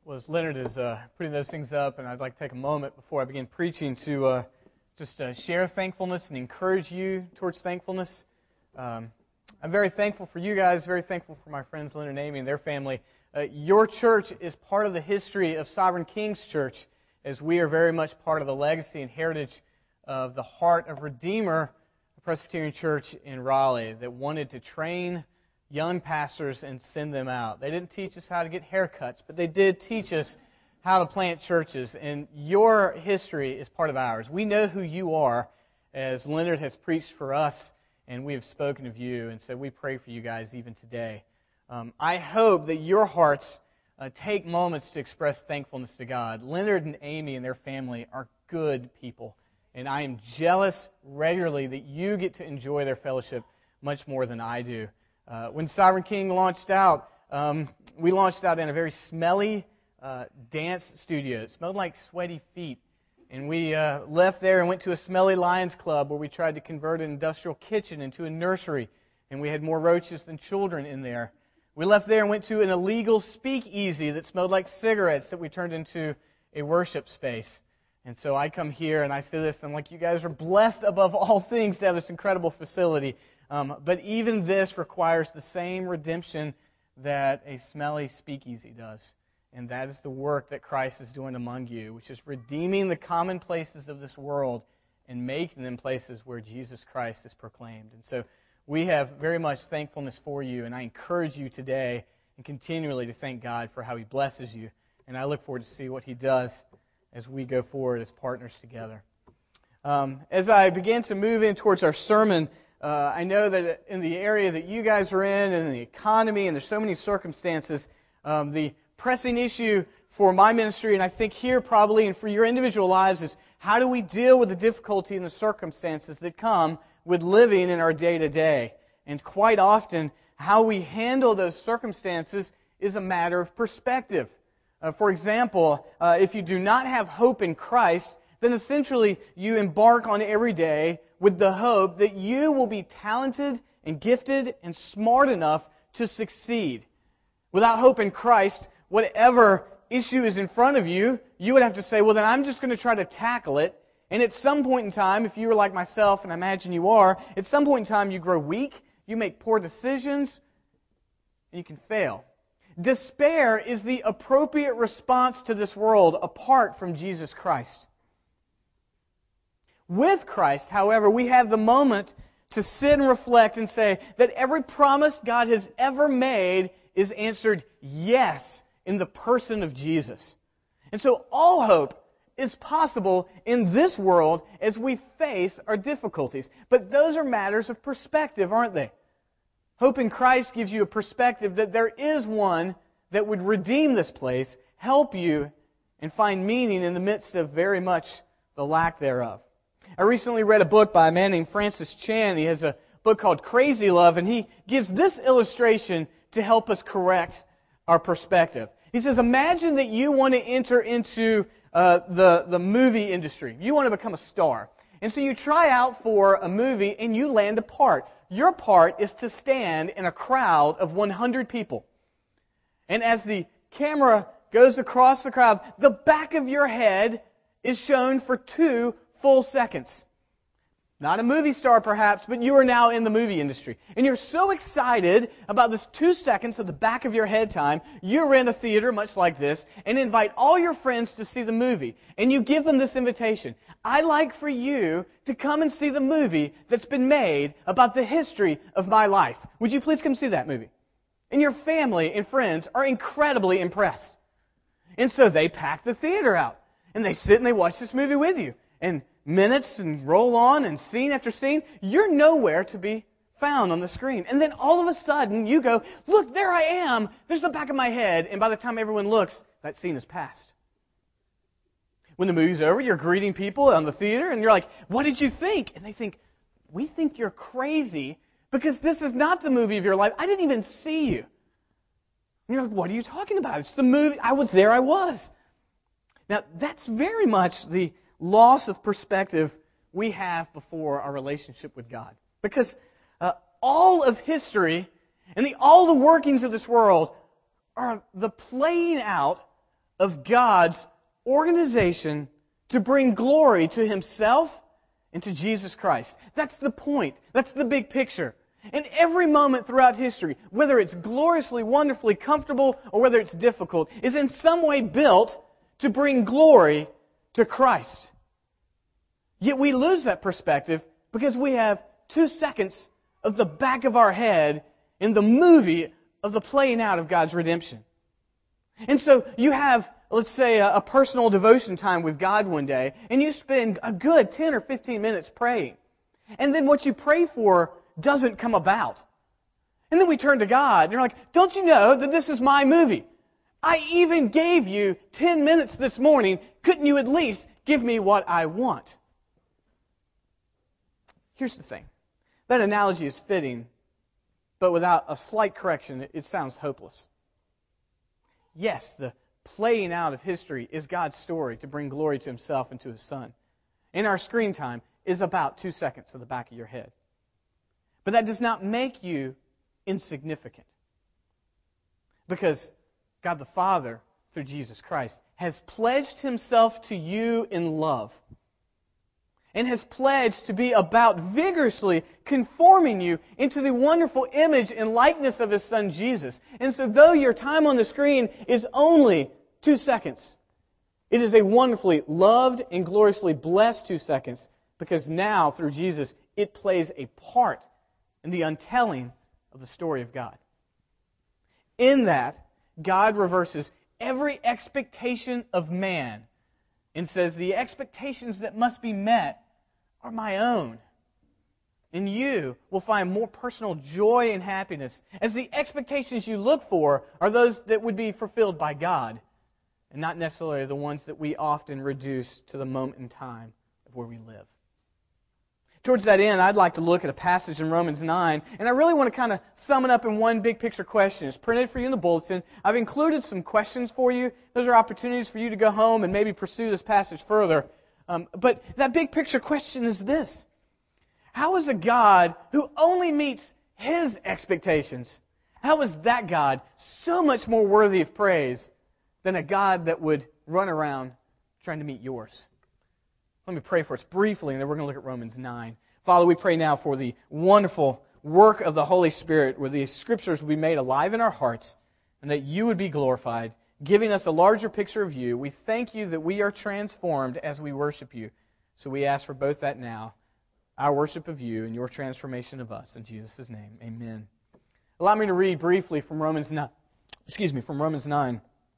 Well, as Leonard is putting those things up, and I'd like to take a moment before I begin preaching to just share thankfulness and encourage you towards thankfulness. I'm very thankful for you guys, very thankful for my friends Leonard and Amy and their family. Your church is part of the history of Sovereign King's Church, as we are very much part of the legacy and heritage of the Heart of Redeemer Presbyterian Church in Raleigh that wanted to train young pastors and send them out. They didn't teach us how to get haircuts, but they did teach us how to plant churches, and your history is part of ours. We know who you are, as Leonard has preached for us, and we have spoken of you, and so we pray for you guys even today. I hope that your hearts take moments to express thankfulness to God. Leonard and Amy and their family are good people, and I am jealous regularly that you get to enjoy their fellowship much more than I do. When Sovereign King launched out, we launched out in a very smelly dance studio. It smelled like sweaty feet. And we left there and went to a smelly Lions Club where we tried to convert an industrial kitchen into a nursery. And we had more roaches than children in there. We left there and went to an illegal speakeasy that smelled like cigarettes that we turned into a worship space. And so I come here and I say this, and I'm like, you guys are blessed above all things to have this incredible facility. But even this requires the same redemption that a smelly speakeasy does. And that is the work that Christ is doing among you, which is redeeming the commonplaces of this world and making them places where Jesus Christ is proclaimed. And so we have very much thankfulness for you, and I encourage you today and continually to thank God for how He blesses you. And I look forward to see what He does as we go forward as partners together. As I begin to move in towards our sermon, I know that in the area that you guys are in, and the economy, and there's so many circumstances, the pressing issue for my ministry, and I think here probably, and for your individual lives, is how do we deal with the difficulty and the circumstances that come with living in our day-to-day? And quite often, how we handle those circumstances is a matter of perspective. For example, if you do not have hope in Christ, then essentially you embark on every day with the hope that you will be talented and gifted and smart enough to succeed. Without hope in Christ, whatever issue is in front of you, you would have to say, well, then I'm just going to try to tackle it. And at some point in time, if you were like myself, and I imagine you are, at some point in time you grow weak, you make poor decisions, and you can fail. Despair is the appropriate response to this world apart from Jesus Christ. With Christ, however, we have the moment to sit and reflect and say that every promise God has ever made is answered yes in the person of Jesus. And so all hope is possible in this world as we face our difficulties. But those are matters of perspective, aren't they? Hope in Christ gives you a perspective that there is one that would redeem this place, help you, and find meaning in the midst of very much the lack thereof. I recently read a book by a man named Francis Chan. He has a book called Crazy Love, and he gives this illustration to help us correct our perspective. He says, imagine that you want to enter into the movie industry. You want to become a star. And so you try out for a movie and you land a part. Your part is to stand in a crowd of 100 people. And as the camera goes across the crowd, the back of your head is shown for 2 full seconds. Not a movie star perhaps, but you are now in the movie industry. And you're so excited about this 2 seconds of the back of your head time, you rent a theater much like this and invite all your friends to see the movie. And you give them this invitation. I'd like for you to come and see the movie that's been made about the history of my life. Would you please come see that movie? And your family and friends are incredibly impressed. And so they pack the theater out. And they sit and they watch this movie with you. And minutes and roll on and scene after scene, you're nowhere to be found on the screen. And then all of a sudden you go, look, there I am. There's the back of my head. And by the time everyone looks, that scene is past. When the movie's over, you're greeting people on the theater and you're like, what did you think? And they think, we think you're crazy because this is not the movie of your life. I didn't even see you. And you're like, what are you talking about? It's the movie. I was there. I was. Now, that's very much the loss of perspective we have before our relationship with God. Because all of history and all the workings of this world are the playing out of God's organization to bring glory to Himself and to Jesus Christ. That's the point. That's the big picture. And every moment throughout history, whether it's gloriously, wonderfully comfortable or whether it's difficult, is in some way built to bring glory to Christ. Yet we lose that perspective because we have 2 seconds of the back of our head in the movie of the playing out of God's redemption. And so you have, let's say, a personal devotion time with God one day, and you spend a good 10 or 15 minutes praying. And then what you pray for doesn't come about. And then we turn to God, and you're like, don't you know that this is my movie? I even gave you 10 minutes this morning. Couldn't you at least give me what I want? Here's the thing. That analogy is fitting, but without a slight correction, it sounds hopeless. Yes, the playing out of history is God's story to bring glory to Himself and to His Son. And our screen time is about 2 seconds of the back of your head. But that does not make you insignificant. Because God the Father, through Jesus Christ, has pledged Himself to you in love. And has pledged to be about vigorously conforming you into the wonderful image and likeness of His Son Jesus. And so though your time on the screen is only 2 seconds, it is a wonderfully loved and gloriously blessed 2 seconds, because now, through Jesus, it plays a part in the untelling of the story of God. In that, God reverses every expectation of man and says, the expectations that must be met are my own. And you will find more personal joy and happiness, as the expectations you look for are those that would be fulfilled by God, and not necessarily the ones that we often reduce to the moment in time of where we live. Towards that end, I'd like to look at a passage in Romans 9, and I really want to kind of sum it up in one big picture question. It's printed for you in the bulletin. I've included some questions for you. Those are opportunities for you to go home and maybe pursue this passage further. But that big picture question is this. How is a God who only meets His expectations, how is that God so much more worthy of praise than a God that would run around trying to meet yours? Let me pray for us briefly, and then we're going to look at Romans 9. Father, we pray now for the wonderful work of the Holy Spirit, where these Scriptures will be made alive in our hearts, and that You would be glorified, giving us a larger picture of You. We thank You that we are transformed as we worship You. So we ask for both that now, our worship of You and Your transformation of us. In Jesus' name, amen. Allow me to read briefly from Romans 9.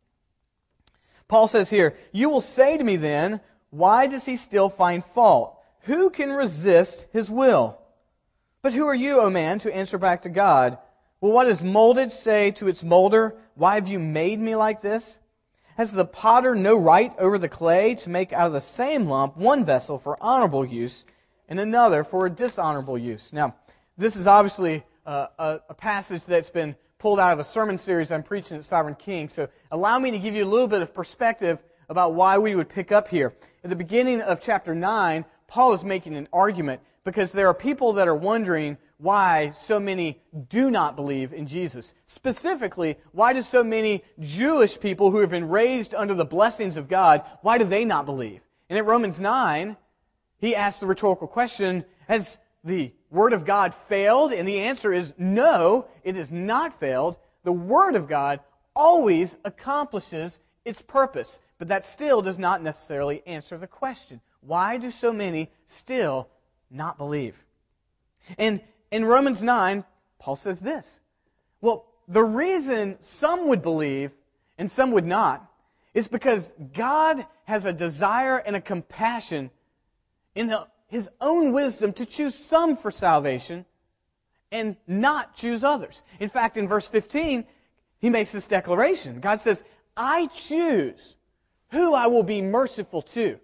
Paul says here, "You will say to me then, why does he still find fault? Who can resist his will? But who are you, O man, to answer back to God? Will what is molded say to its molder, why have you made me like this? Has the potter no right over the clay to make out of the same lump one vessel for honorable use and another for dishonorable use?" Now, this is obviously a passage that's been pulled out of a sermon series I'm preaching at Sovereign King. So allow me to give you a little bit of perspective about why we would pick up here. At the beginning of chapter 9, Paul is making an argument because there are people that are wondering why so many do not believe in Jesus. Specifically, why do so many Jewish people who have been raised under the blessings of God, why do they not believe? And in Romans 9, he asks the rhetorical question, has the Word of God failed? And the answer is no, it has not failed. The Word of God always accomplishes its purpose. But that still does not necessarily answer the question. Why do so many still not believe? And in Romans 9, Paul says this. Well, the reason some would believe and some would not is because God has a desire and a compassion in His own wisdom to choose some for salvation and not choose others. In fact, in verse 15, He makes this declaration. God says, I choose who I will be merciful to.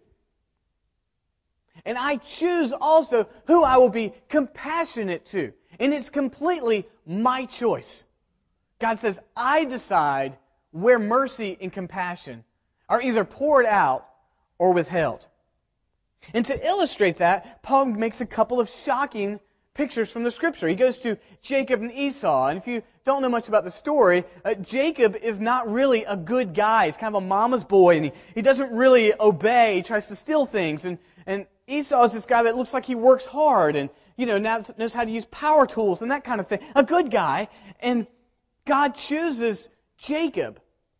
And I choose also who I will be compassionate to. And it's completely my choice. God says, I decide where mercy and compassion are either poured out or withheld. And to illustrate that, Paul makes a couple of shocking pictures from the Scripture. He goes to Jacob and Esau. And if you don't know much about the story, Jacob is not really a good guy. He's kind of a mama's boy, and he doesn't really obey. He tries to steal things. And Esau is this guy that looks like he works hard and knows how to use power tools and that kind of thing. A good guy. And God chooses Jacob,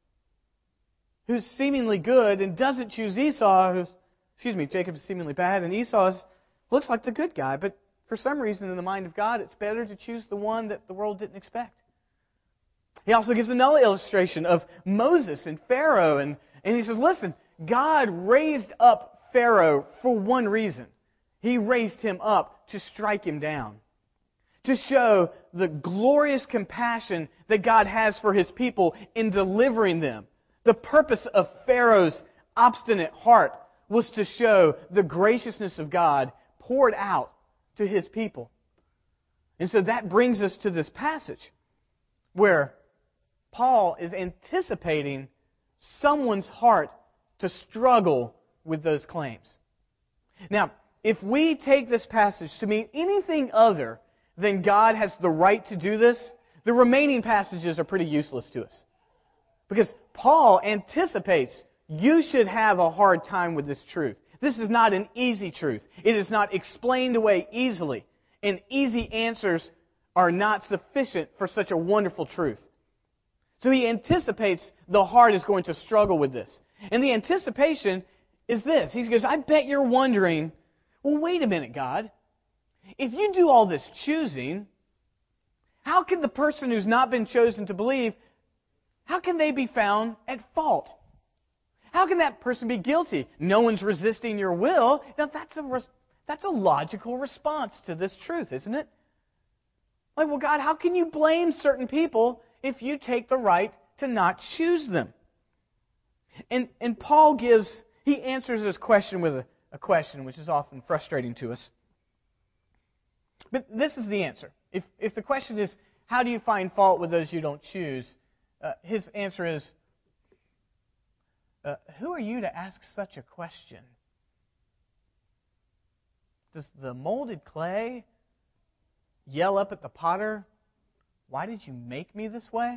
who's seemingly good, and doesn't choose Esau, Jacob is seemingly bad, and Esau looks like the good guy. But for some reason, in the mind of God, it's better to choose the one that the world didn't expect. He also gives another illustration of Moses and Pharaoh, and he says, listen, God raised up Pharaoh for one reason. He raised him up to strike him down, to show the glorious compassion that God has for His people in delivering them. The purpose of Pharaoh's obstinate heart was to show the graciousness of God poured out to His people. And so that brings us to this passage where Paul is anticipating someone's heart to struggle with those claims. Now, if we take this passage to mean anything other than God has the right to do this, the remaining passages are pretty useless to us. Because Paul anticipates you should have a hard time with this truth. This is not an easy truth. It is not explained away easily. And easy answers are not sufficient for such a wonderful truth. So he anticipates the heart is going to struggle with this. And the anticipation is this. He goes, I bet you're wondering, well, wait a minute, God. If you do all this choosing, how can the person who's not been chosen to believe, how can they be found at fault? How can that person be guilty? No one's resisting your will. Now, that's a logical response to this truth, isn't it? Like, well, God, how can you blame certain people if you take the right to not choose them? And Paul he answers this question with a question, which is often frustrating to us. But this is the answer. If the question is, how do you find fault with those you don't choose? His answer is, who are you to ask such a question? Does the molded clay yell up at the potter, why did you make me this way?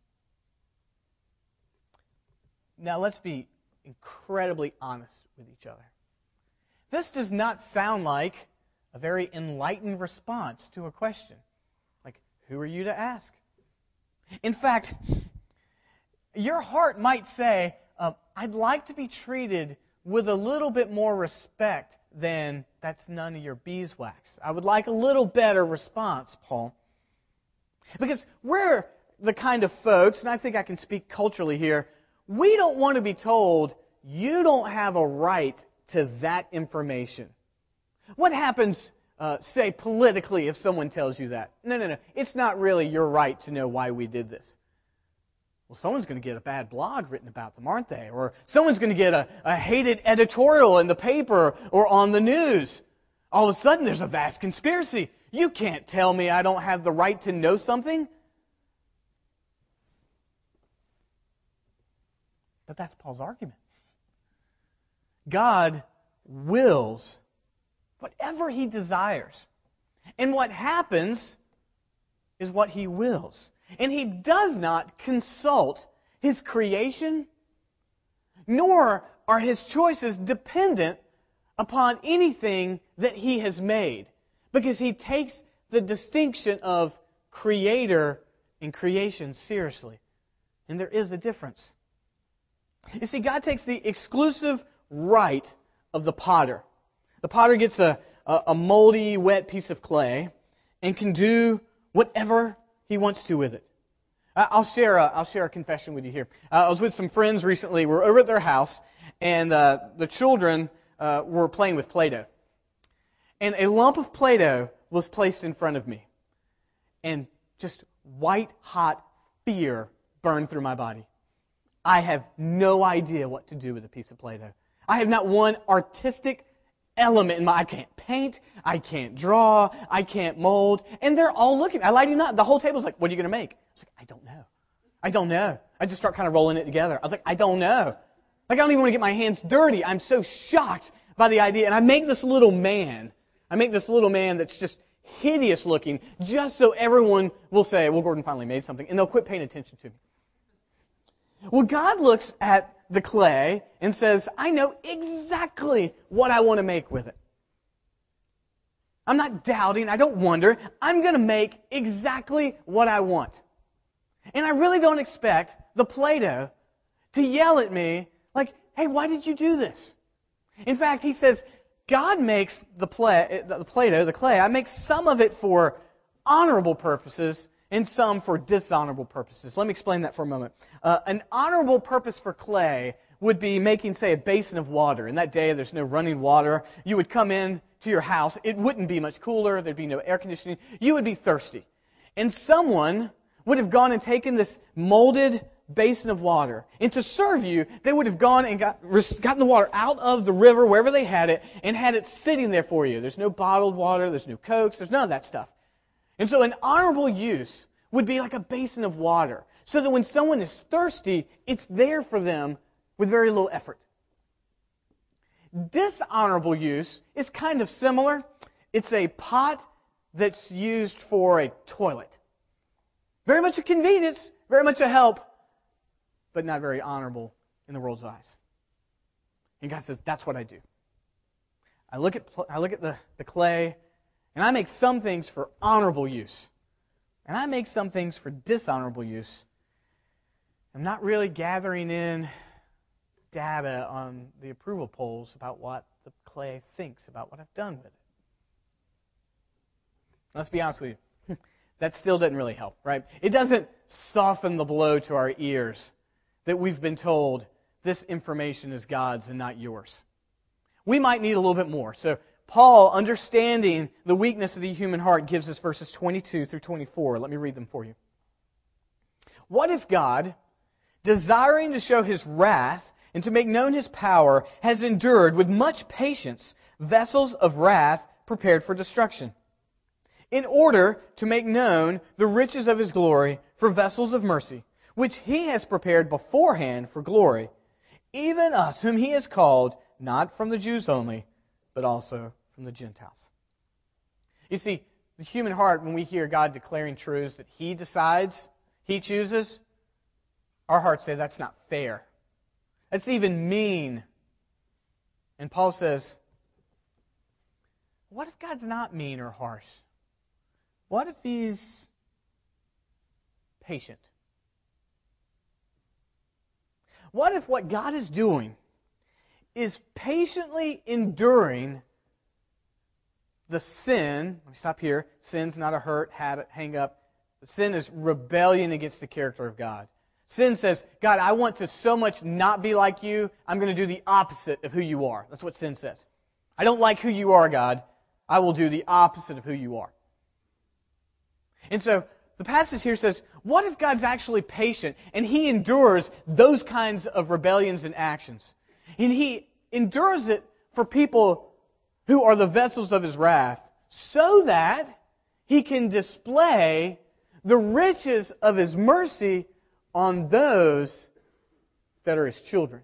Now let's be incredibly honest with each other. This does not sound like a very enlightened response to a question. Like, who are you to ask? In fact, your heart might say, I'd like to be treated with a little bit more respect than that's none of your beeswax. I would like a little better response, Paul. Because we're the kind of folks, and I think I can speak culturally here, we don't want to be told, you don't have a right to that information. What happens, say, politically if someone tells you that? No. It's not really your right to know why we did this. Well, someone's going to get a bad blog written about them, aren't they? Or someone's going to get a hated editorial in the paper or on the news. All of a sudden, there's a vast conspiracy. You can't tell me I don't have the right to know something. But that's Paul's argument. God wills whatever He desires. And what happens is what He wills. And He does not consult His creation, nor are His choices dependent upon anything that He has made. Because He takes the distinction of creator and creation seriously. And there is a difference. You see, God takes the exclusive right of the potter. The potter gets a moldy, wet piece of clay and can do whatever he wants to with it. I'll share a confession with you here. I was with some friends recently. We were over at their house, and the children were playing with Play-Doh. And a lump of Play-Doh was placed in front of me. And just white-hot fear burned through my body. I have no idea what to do with a piece of Play-Doh. I have not one artistic element in my... I can't paint, I can't draw, I can't mold. And they're all looking. I lied you not. The whole table's like, what are you going to make? I was like, I don't know. I just start kind of rolling it together. I was like, I don't know. Like, I don't even want to get my hands dirty. I'm so shocked by the idea. And I make this little man that's just hideous looking, just so everyone will say, well, Gordon finally made something, and they'll quit paying attention to me. Well, God looks at the clay and says, I know exactly what I want to make with it. I'm not doubting. I don't wonder. I'm going to make exactly what I want. And I really don't expect the Play-Doh to yell at me like, hey, why did you do this? In fact, he says, God makes the Play-Doh, the clay, I make some of it for honorable purposes and some for dishonorable purposes. Let me explain that for a moment. An honorable purpose for clay would be making, say, a basin of water. In that day, there's no running water. You would come in to your house. It wouldn't be much cooler. There'd be no air conditioning. You would be thirsty. And someone would have gone and taken this molded basin of water. And to serve you, they would have gone and gotten the water out of the river, wherever they had it, and had it sitting there for you. There's no bottled water. There's no Cokes. There's none of that stuff. And so an honorable use would be like a basin of water, so that when someone is thirsty, it's there for them with very little effort. Dishonorable use is kind of similar. It's a pot that's used for a toilet. Very much a convenience, very much a help, but not very honorable in the world's eyes. And God says, that's what I do. I look at the clay, and I make some things for honorable use. And I make some things for dishonorable use. I'm not really gathering in data on the approval polls about what the clay thinks about what I've done with it. Let's be honest with you. That still doesn't really help, right? It doesn't soften the blow to our ears that we've been told this information is God's and not yours. We might need a little bit more. So Paul, understanding the weakness of the human heart, gives us verses 22 through 24. Let me read them for you. What if God, desiring to show His wrath and to make known His power, has endured with much patience vessels of wrath prepared for destruction, in order to make known the riches of His glory for vessels of mercy, which He has prepared beforehand for glory, even us whom He has called, not from the Jews only, but also from the Gentiles. You see, the human heart, when we hear God declaring truths that He decides, He chooses, our hearts say that's not fair. That's even mean. And Paul says, what if God's not mean or harsh? What if He's patient? What if what God is doing is patiently enduring the sin? Let me stop here. Sin's not a hurt, habit, hang up. Sin is rebellion against the character of God. Sin says, God, I want to so much not be like you, I'm going to do the opposite of who you are. That's what sin says. I don't like who you are, God. I will do the opposite of who you are. And so the passage here says, what if God's actually patient and He endures those kinds of rebellions and actions? And He endures it for people who are the vessels of His wrath, so that He can display the riches of His mercy on those that are His children.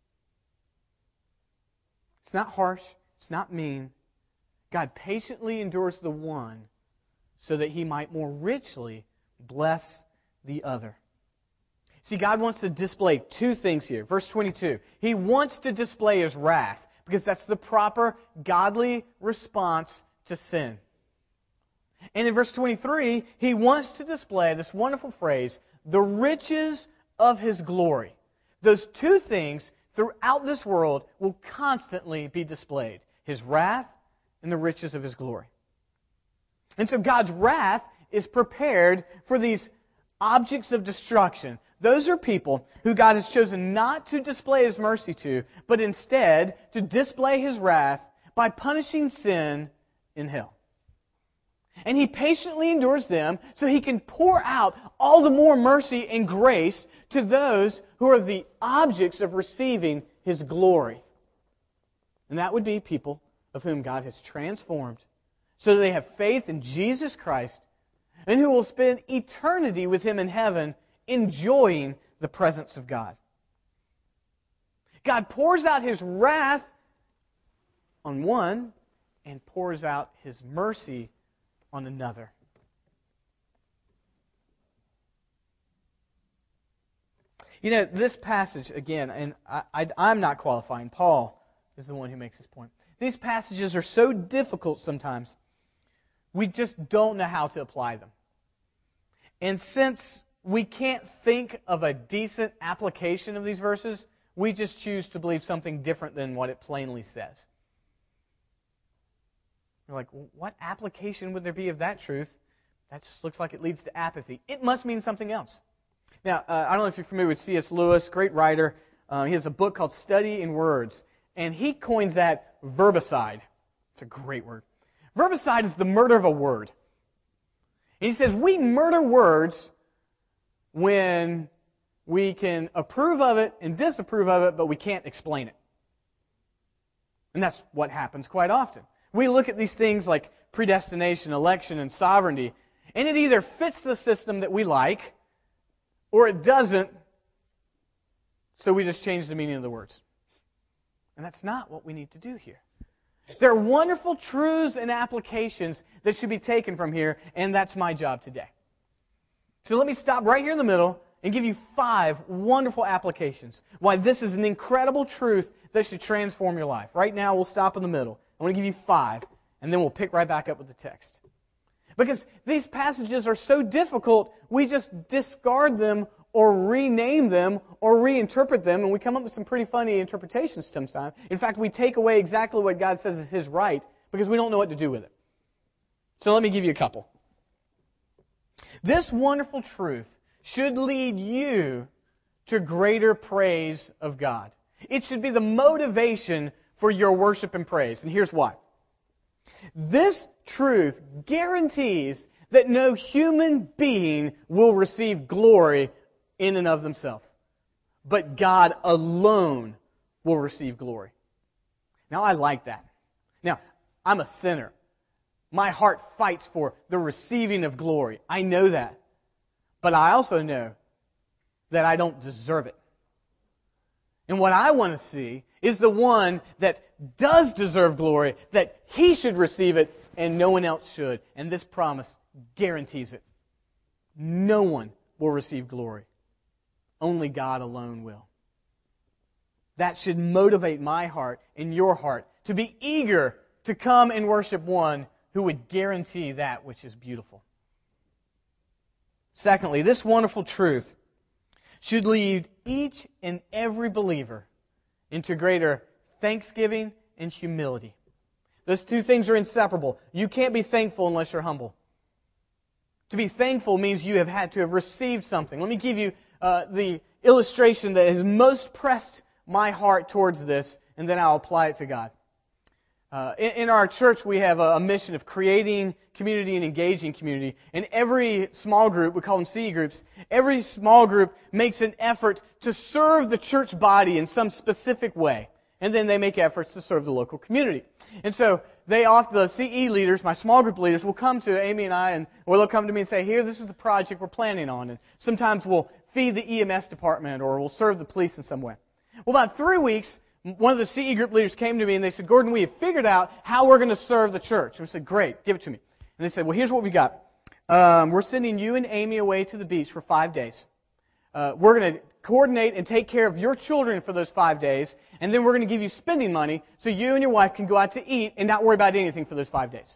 It's not harsh. It's not mean. God patiently endures the one so that He might more richly bless the other. See, God wants to display two things here. Verse 22. He wants to display His wrath, because that's the proper godly response to sin. And in verse 23, He wants to display this wonderful phrase, the riches of His glory. Those two things throughout this world will constantly be displayed. His wrath and the riches of His glory. And so God's wrath is prepared for these objects of destruction. Those are people who God has chosen not to display His mercy to, but instead to display His wrath by punishing sin in hell. And He patiently endures them so He can pour out all the more mercy and grace to those who are the objects of receiving His glory. And that would be people of whom God has transformed so that they have faith in Jesus Christ and who will spend eternity with Him in heaven enjoying the presence of God. God pours out His wrath on one and pours out His mercy on another. You know, this passage, again, and I'm not qualifying. Paul is the one who makes this point. These passages are so difficult sometimes, we just don't know how to apply them. And since we can't think of a decent application of these verses, we just choose to believe something different than what it plainly says. You're like, well, what application would there be of that truth? That just looks like it leads to apathy. It must mean something else. Now, I don't know if you're familiar with C.S. Lewis, great writer. He has a book called Study in Words, and he coins that verbicide. It's a great word. Verbicide is the murder of a word. And he says, we murder words when we can approve of it and disapprove of it, but we can't explain it. And that's what happens quite often. We look at these things like predestination, election, and sovereignty, and it either fits the system that we like, or it doesn't, so we just change the meaning of the words. And that's not what we need to do here. There are wonderful truths and applications that should be taken from here, and that's my job today. So let me stop right here in the middle and give you 5 wonderful applications. Why this is an incredible truth that should transform your life. Right now, we'll stop in the middle. I want to give you 5, and then we'll pick right back up with the text. Because these passages are so difficult, we just discard them or rename them or reinterpret them, and we come up with some pretty funny interpretations sometimes. In fact, we take away exactly what God says is His right because we don't know what to do with it. So let me give you a couple. This wonderful truth should lead you to greater praise of God. It should be the motivation for your worship and praise. And here's why. This truth guarantees that no human being will receive glory in and of themselves, but God alone will receive glory. Now, I like that. Now, I'm a sinner. My heart fights for the receiving of glory. I know that. But I also know that I don't deserve it. And what I want to see is the one that does deserve glory, that He should receive it and no one else should. And this promise guarantees it. No one will receive glory. Only God alone will. That should motivate my heart and your heart to be eager to come and worship one who would guarantee that which is beautiful. Secondly, this wonderful truth should lead each and every believer into greater thanksgiving and humility. Those two things are inseparable. You can't be thankful unless you're humble. To be thankful means you have had to have received something. Let me give you the illustration that has most pressed my heart towards this, and then I'll apply it to God. In our church, we have a mission of creating community and engaging community. And every small group, we call them CE groups, every small group makes an effort to serve the church body in some specific way. And then they make efforts to serve the local community. And so the CE leaders, my small group leaders, will come to Amy and I, or they'll come to me and say, here, this is the project we're planning on. And sometimes we'll feed the EMS department or we'll serve the police in some way. Well, about 3 weeks, one of the CE group leaders came to me and they said, Gordon, we have figured out how we're going to serve the church. And we said, great, give it to me. And they said, well, here's what we got. We're sending you and Amy away to the beach for 5 days. We're going to coordinate and take care of your children for those 5 days. And then we're going to give you spending money so you and your wife can go out to eat and not worry about anything for those 5 days.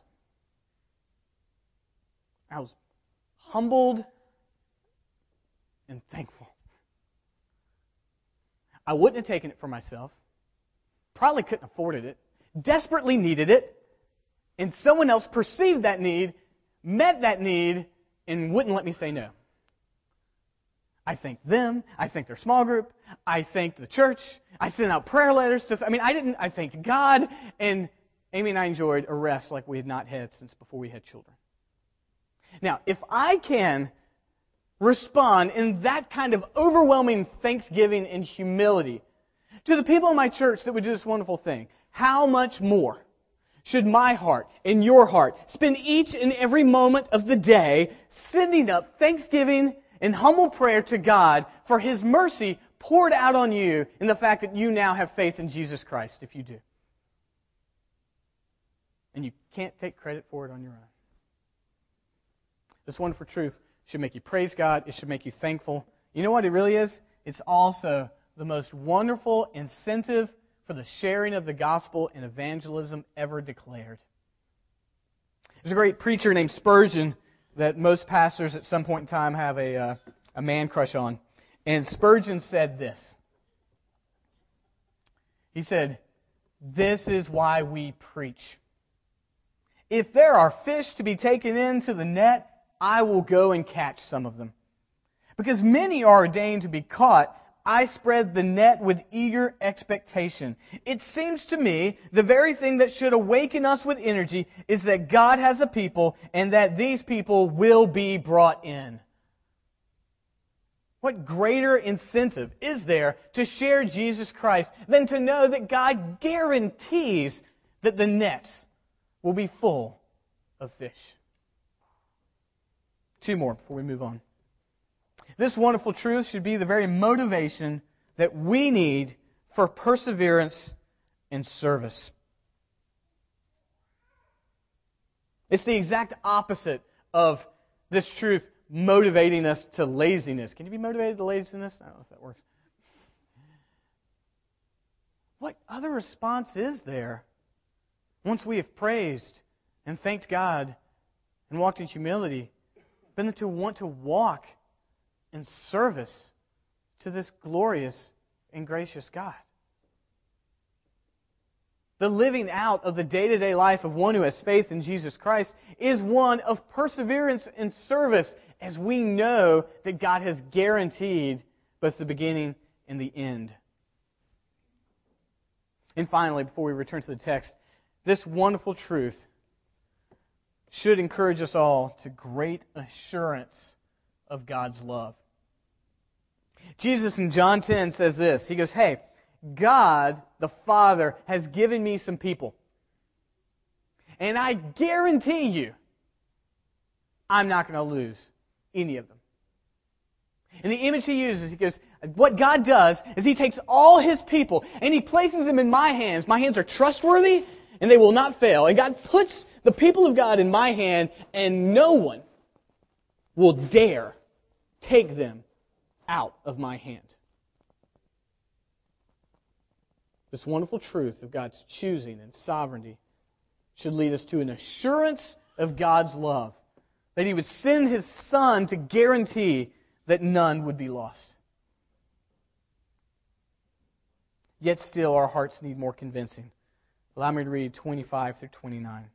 I was humbled and thankful. I wouldn't have taken it for myself. Probably couldn't have afforded it. Desperately needed it. And someone else perceived that need, met that need, and wouldn't let me say no. I thanked them. I thanked their small group. I thanked the church. I sent out prayer letters to... I thanked God. And Amy and I enjoyed a rest like we had not had since before we had children. Now, if I can respond in that kind of overwhelming thanksgiving and humility to the people in my church that would do this wonderful thing, how much more should my heart and your heart spend each and every moment of the day sending up thanksgiving and humble prayer to God for His mercy poured out on you in the fact that you now have faith in Jesus Christ, if you do. And you can't take credit for it on your own. This wonderful truth should make you praise God. It should make you thankful. You know what it really is? It's also the most wonderful incentive for the sharing of the gospel and evangelism ever declared. There's a great preacher named Spurgeon that most pastors at some point in time have a man crush on. And Spurgeon said this. He said, "This is why we preach. If there are fish to be taken into the net, I will go and catch some of them. Because many are ordained to be caught, I spread the net with eager expectation. It seems to me the very thing that should awaken us with energy is that God has a people and that these people will be brought in." What greater incentive is there to share Jesus Christ than to know that God guarantees that the nets will be full of fish? Two more before we move on. This wonderful truth should be the very motivation that we need for perseverance and service. It's the exact opposite of this truth motivating us to laziness. Can you be motivated to laziness? I don't know if that works. What other response is there once we have praised and thanked God and walked in humility than to want to walk in service to this glorious and gracious God? The living out of the day-to-day life of one who has faith in Jesus Christ is one of perseverance and service, as we know that God has guaranteed both the beginning and the end. And finally, before we return to the text, this wonderful truth should encourage us all to great assurance of God's love. Jesus in John 10 says this. He goes, "Hey, God the Father has given me some people. And I guarantee you, I'm not going to lose any of them." And the image he uses, he goes, what God does is He takes all His people and He places them in my hands. My hands are trustworthy and they will not fail. And God puts the people of God in my hand, and no one will dare take them out of my hand. This wonderful truth of God's choosing and sovereignty should lead us to an assurance of God's love, that He would send His Son to guarantee that none would be lost. Yet still, our hearts need more convincing. Allow me to read 25 through 29.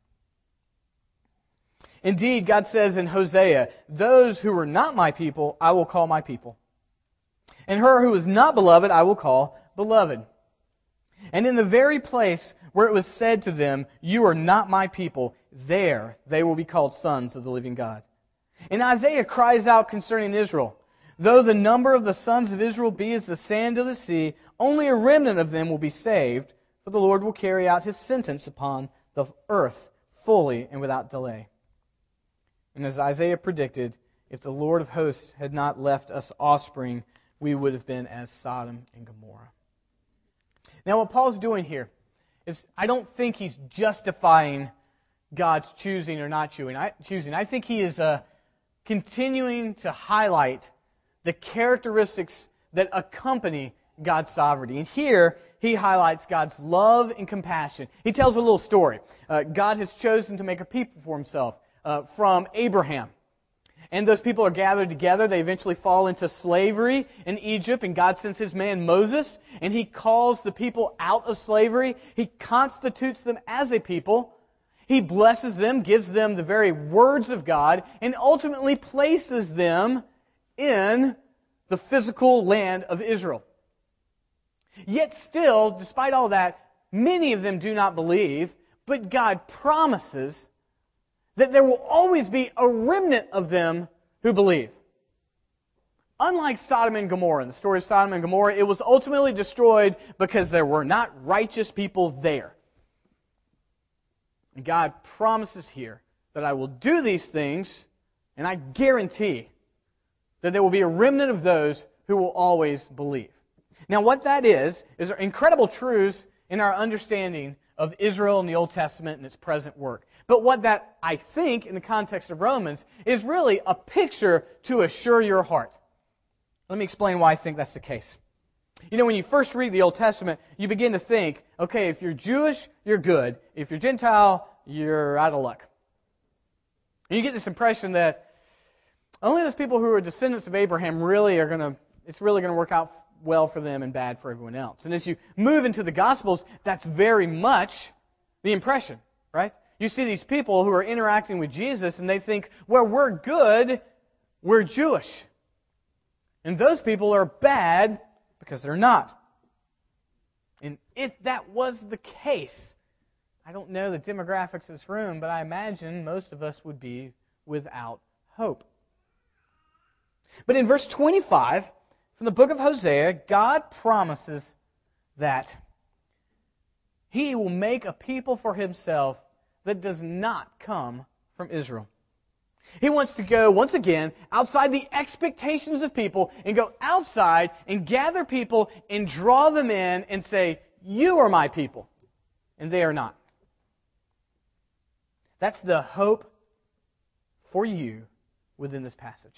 Indeed, God says in Hosea, "Those who were not my people, I will call my people. And her who was not beloved, I will call beloved. And in the very place where it was said to them, 'You are not my people,' there they will be called sons of the living God." And Isaiah cries out concerning Israel, "Though the number of the sons of Israel be as the sand of the sea, only a remnant of them will be saved, for the Lord will carry out His sentence upon the earth fully and without delay." And as Isaiah predicted, if the Lord of hosts had not left us offspring, we would have been as Sodom and Gomorrah. Now, what Paul's doing here is, I don't think he's justifying God's choosing or not choosing. I think he is continuing to highlight the characteristics that accompany God's sovereignty. And here, he highlights God's love and compassion. He tells a little story. God has chosen to make a people for Himself from Abraham. And those people are gathered together. They eventually fall into slavery in Egypt, and God sends His man Moses, and He calls the people out of slavery. He constitutes them as a people. He blesses them, gives them the very words of God, and ultimately places them in the physical land of Israel. Yet still, despite all that, many of them do not believe, but God promises that there will always be a remnant of them who believe. Unlike Sodom and Gomorrah, in the story of Sodom and Gomorrah, it was ultimately destroyed because there were not righteous people there. And God promises here that I will do these things, and I guarantee that there will be a remnant of those who will always believe. Now, what that is incredible truths in our understanding of Israel in the Old Testament and its present work. But what that, I think, in the context of Romans, is really a picture to assure your heart. Let me explain why I think that's the case. You know, when you first read the Old Testament, you begin to think, okay, if you're Jewish, you're good. If you're Gentile, you're out of luck. And you get this impression that only those people who are descendants of Abraham it's really going to work out well for them and bad for everyone else. And as you move into the Gospels, that's very much the impression, right? You see these people who are interacting with Jesus and they think, well, we're good, we're Jewish. And those people are bad because they're not. And if that was the case, I don't know the demographics of this room, but I imagine most of us would be without hope. But in verse 25, from the book of Hosea, God promises that He will make a people for Himself that does not come from Israel. He wants to go, once again, outside the expectations of people and go outside and gather people and draw them in and say, you are my people, and they are not. That's the hope for you within this passage.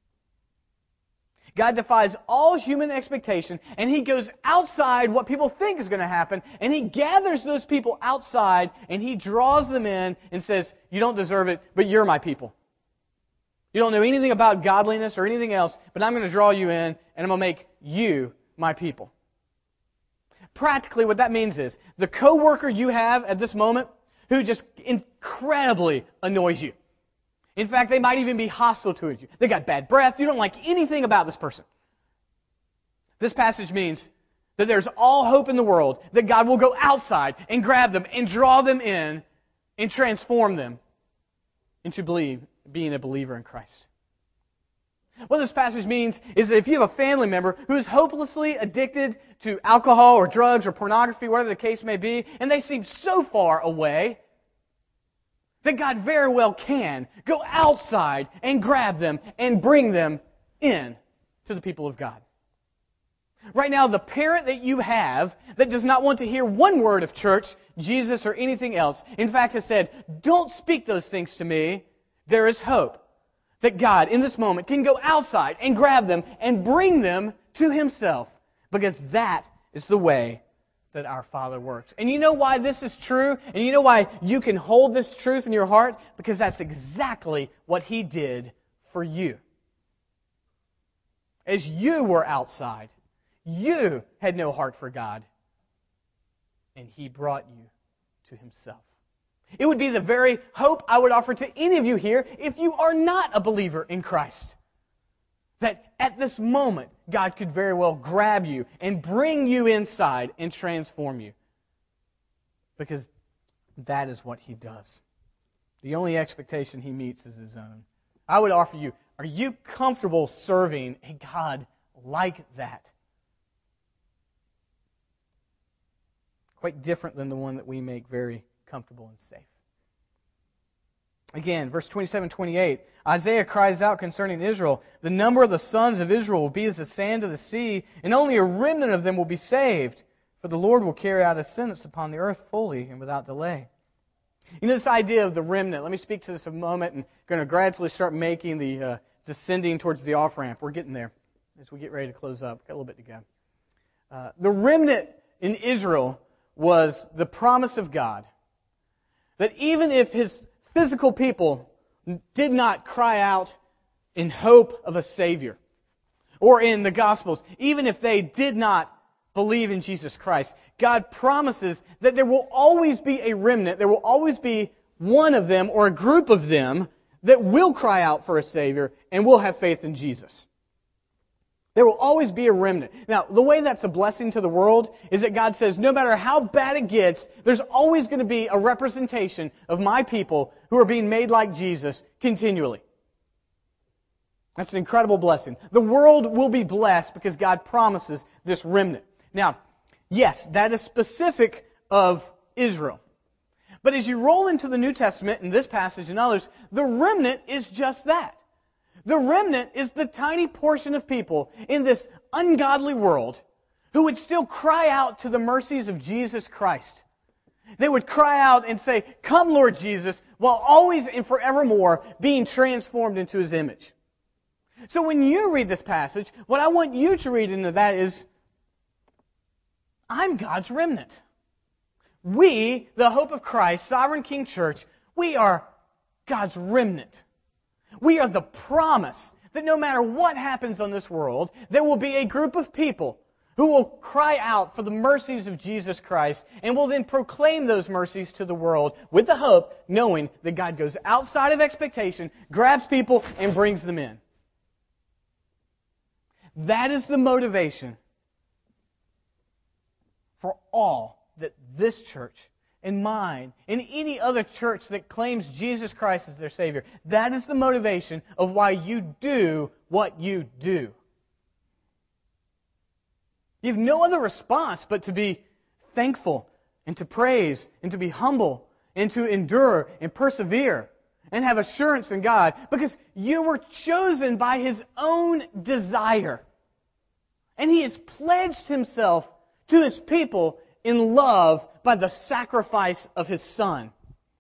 God defies all human expectation, and He goes outside what people think is going to happen, and He gathers those people outside, and He draws them in and says, you don't deserve it, but you're my people. You don't know anything about godliness or anything else, but I'm going to draw you in, and I'm going to make you my people. Practically, what that means is, the coworker you have at this moment who just incredibly annoys you. In fact, they might even be hostile towards you. They got bad breath. You don't like anything about this person. This passage means that there's all hope in the world that God will go outside and grab them and draw them in and transform them into being a believer in Christ. What this passage means is that if you have a family member who is hopelessly addicted to alcohol or drugs or pornography, whatever the case may be, and they seem so far away, that God very well can go outside and grab them and bring them in to the people of God. Right now, the parent that you have that does not want to hear one word of church, Jesus, or anything else, in fact has said, don't speak those things to me, there is hope that God, in this moment, can go outside and grab them and bring them to Himself, because that is the way that our Father works. And you know why this is true? And you know why you can hold this truth in your heart? Because that's exactly what He did for you. As you were outside, you had no heart for God, and He brought you to Himself. It would be the very hope I would offer to any of you here if you are not a believer in Christ. That at this moment, God could very well grab you and bring you inside and transform you. Because that is what He does. The only expectation He meets is His own. I would offer you, are you comfortable serving a God like that? Quite different than the one that we make very comfortable and safe. Again, verse 27-28, Isaiah cries out concerning Israel, the number of the sons of Israel will be as the sand of the sea, and only a remnant of them will be saved, for the Lord will carry out His sentence upon the earth fully and without delay. You know, this idea of the remnant, let me speak to this a moment, and I'm going to gradually start making the descending towards the off-ramp. We're getting there as we get ready to close up. We've got a little bit to go. The remnant in Israel was the promise of God that even if His physical people did not cry out in hope of a Savior, or in the Gospels, even if they did not believe in Jesus Christ, God promises that there will always be a remnant, there will always be one of them or a group of them that will cry out for a Savior and will have faith in Jesus. There will always be a remnant. Now, the way that's a blessing to the world is that God says, no matter how bad it gets, there's always going to be a representation of my people who are being made like Jesus continually. That's an incredible blessing. The world will be blessed because God promises this remnant. Now, yes, that is specific of Israel. But as you roll into the New Testament, in this passage and others, the remnant is just that. The remnant is the tiny portion of people in this ungodly world who would still cry out to the mercies of Jesus Christ. They would cry out and say, "Come, Lord Jesus," while always and forevermore being transformed into His image. So when you read this passage, what I want you to read into that is, I'm God's remnant. We, the Hope of Christ, Sovereign King Church, we are God's remnant. We are the promise that no matter what happens on this world, there will be a group of people who will cry out for the mercies of Jesus Christ and will then proclaim those mercies to the world with the hope, knowing that God goes outside of expectation, grabs people, and brings them in. That is the motivation for all that this church and mine and any other church that claims Jesus Christ as their Savior, that is the motivation of why you do what you do. You have no other response but to be thankful and to praise and to be humble and to endure and persevere and have assurance in God, because you were chosen by His own desire. And He has pledged Himself to His people in love by the sacrifice of His Son.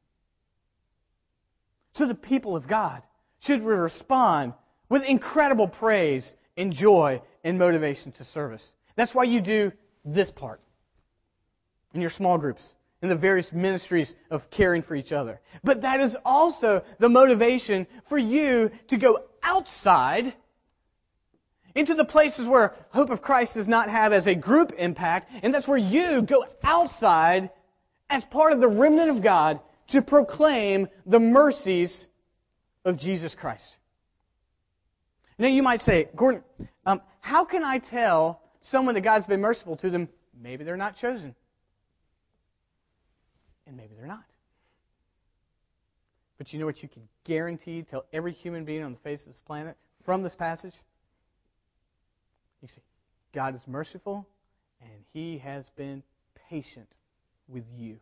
So the people of God should respond with incredible praise and joy and motivation to service. That's why you do this part in your small groups, in the various ministries of caring for each other. But that is also the motivation for you to go outside into the places where Hope of Christ does not have as a group impact, and that's where you go outside as part of the remnant of God to proclaim the mercies of Jesus Christ. Now you might say, "Gordon, how can I tell someone that God's been merciful to them?" Maybe they're not chosen. And maybe they're not. But you know what you can guarantee tell every human being on the face of this planet from this passage? You see, God is merciful, and He has been patient with you.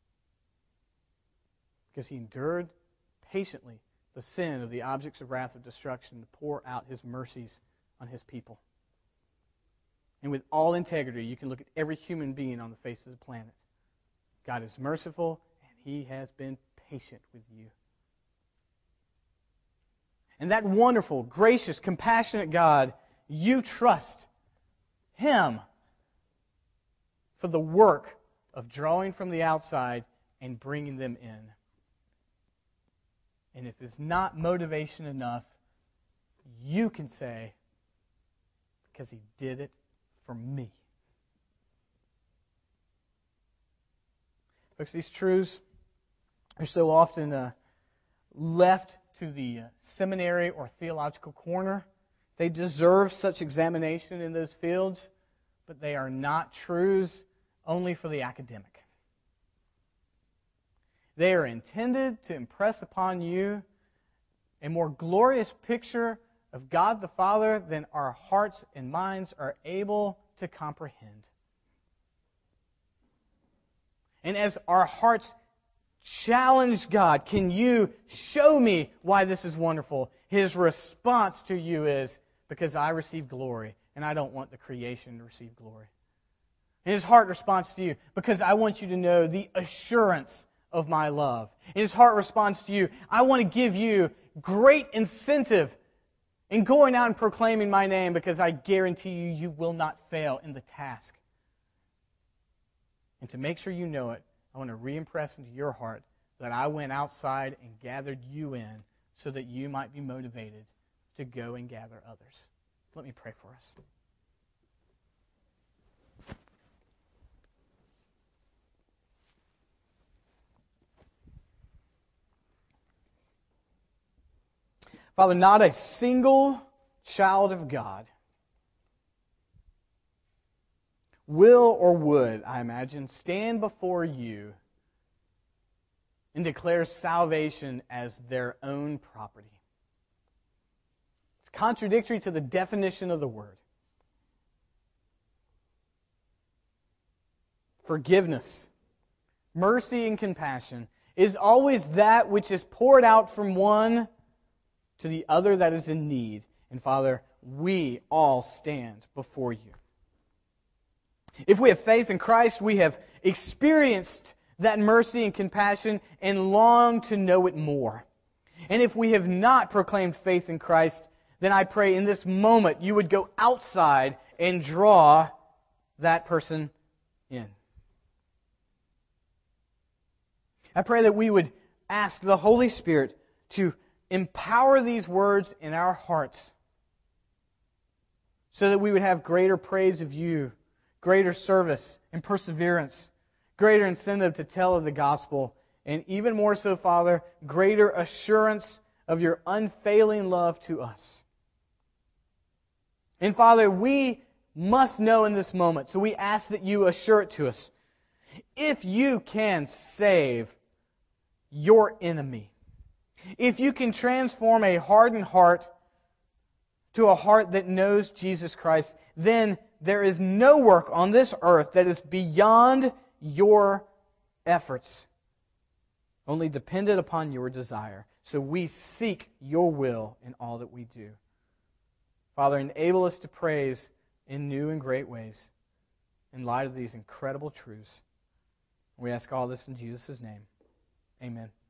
Because He endured patiently the sin of the objects of wrath of destruction to pour out His mercies on His people. And with all integrity, you can look at every human being on the face of the planet. God is merciful, and He has been patient with you. And that wonderful, gracious, compassionate God, you trust Him for the work of drawing from the outside and bringing them in. And if it's not motivation enough, you can say, because He did it for me. Folks, these truths are so often left to the seminary or theological corner. They deserve such examination in those fields, but they are not truths only for the academic. They are intended to impress upon you a more glorious picture of God the Father than our hearts and minds are able to comprehend. And as our hearts challenge God, "Can you show me why this is wonderful?" His response to you is, "Because I receive glory, and I don't want the creation to receive glory." And His heart responds to you, "Because I want you to know the assurance of my love." And His heart responds to you, "I want to give you great incentive in going out and proclaiming my name, because I guarantee you, you will not fail in the task." And to make sure you know it, I want to re-impress into your heart that I went outside and gathered you in so that you might be motivated to go and gather others. Let me pray for us. Father, not a single child of God will or would, I imagine, stand before you and declare salvation as their own property. It's contradictory to the definition of the word. Forgiveness, mercy, and compassion is always that which is poured out from one to the other that is in need. And Father, we all stand before you. If we have faith in Christ, we have experienced that mercy and compassion and long to know it more. And if we have not proclaimed faith in Christ, then I pray in this moment you would go outside and draw that person in. I pray that we would ask the Holy Spirit to empower these words in our hearts so that we would have greater praise of you, greater service and perseverance, greater incentive to tell of the gospel, and even more so, Father, greater assurance of your unfailing love to us. And Father, we must know in this moment, so we ask that you assure it to us. If you can save your enemy, if you can transform a hardened heart to a heart that knows Jesus Christ, then there is no work on this earth that is beyond your efforts, only dependent upon your desire. So we seek your will in all that we do. Father, enable us to praise in new and great ways in light of these incredible truths. We ask all this in Jesus' name. Amen.